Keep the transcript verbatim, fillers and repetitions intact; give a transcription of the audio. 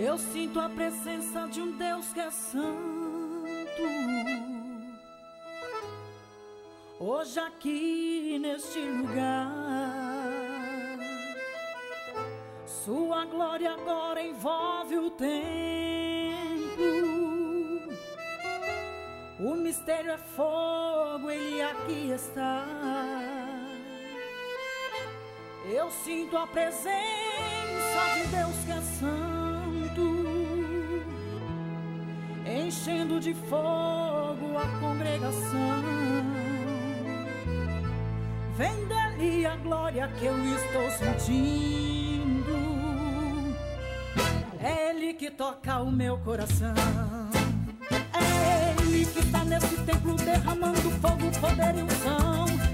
Eu sinto a presença de um Deus que é santo. Hoje aqui neste lugar, sua glória agora envolve o templo. O mistério é fogo, ele aqui está. Eu sinto a presença de Deus que é santo, enchendo de fogo a congregação. Vem dali a glória que eu estou sentindo. É Ele que toca o meu coração. É Ele que está nesse templo derramando fogo, poder e unção.